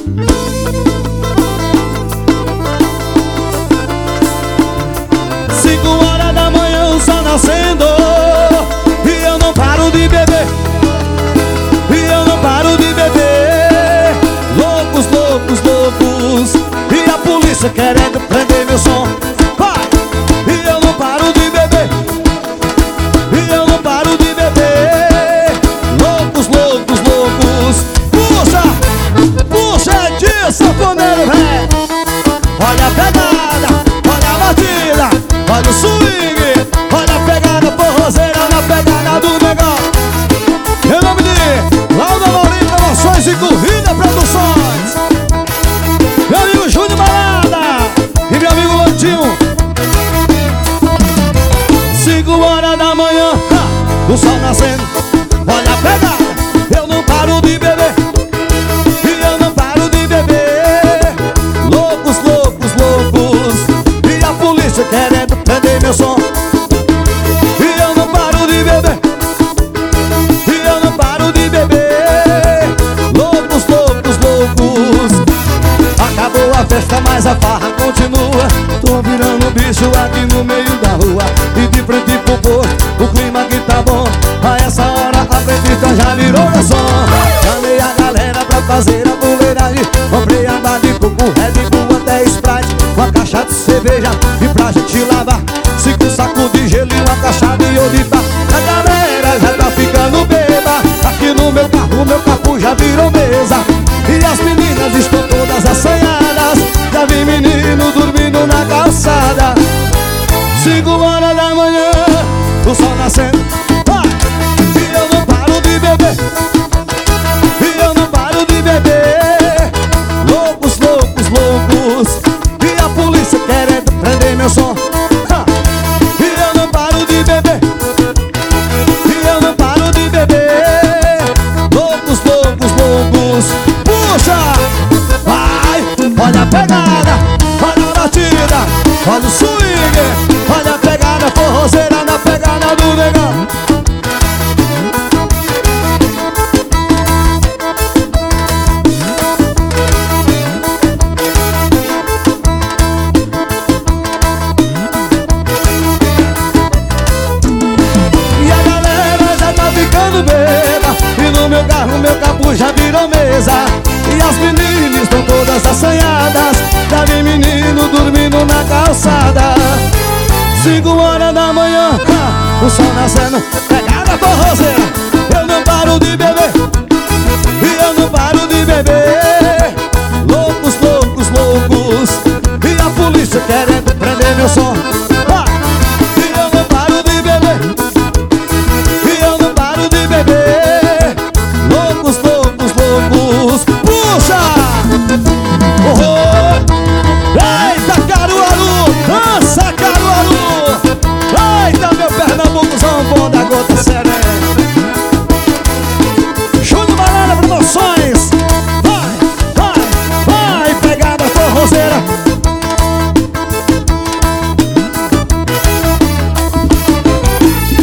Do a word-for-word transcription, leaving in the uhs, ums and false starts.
Cinco horas da manhã o sol nascendo e eu não paro de beber, e eu não paro de beber. Loucos, loucos, loucos, e a polícia querendo prender meu som. Vai! E eu não paro de beber, e eu não paro de beber. Loucos, loucos, loucos. Puxa, puxa, é disso, sanfoneiro, véi. Olha a pegada, olha a batida, olha o swing, olha a pegada forrozeira na pegada do negão. Em nome de Lauda Maurinho Promoções e Corrida Produções, meu amigo Júnior Balada e meu amigo Lantinho. Cinco horas da manhã, ha, o sol nascendo, olha a pegada, eu não paro de beber, e eu não paro de beber. Loucos, loucos, loucos, e a polícia querendo prender meu som. E eu não paro de beber, e eu não paro de beber. Loucos, loucos, loucos. Acabou a festa, mas a farra continua. Tô virando bicho aqui no meio da rua, e de frente pro posto, o clima aqui tá bom. A essa hora a prefeita já virou meu som. Chamei a galera pra fazer a fuleiragem. Comprei água de coco, Red Bull até Sprite, uma caixa de cerveja e pra gente lavar, cinco sacos de gelo e uma caixa de odipá. A galera já tá ficando beba. Aqui no meu carro, meu carro já virou mesa, e as meninas estão todas assanhadas. Já vi menino dormindo na calçada. Cinco horas da manhã, o sol nascendo, vai! E eu não paro de beber, e eu não paro de beber. Loucos, loucos, loucos, e a polícia querendo prender meu som. Ha! E eu não paro de beber, e eu não paro de beber. Loucos, loucos, loucos. Puxa! Vai! Olha a pegada, olha a batida, olha o swing, olha a pegada forrozeira na pegada do negão. E a galera já tá ficando beba, e no meu carro meu capô já virou mesa, e as meninas estão todas assanhadas. Já vi menino dormindo na calçada. Cinco horas da manhã, ha, o sol nascendo, pegada forrozeira. Eu não paro de beber, e eu não paro de beber.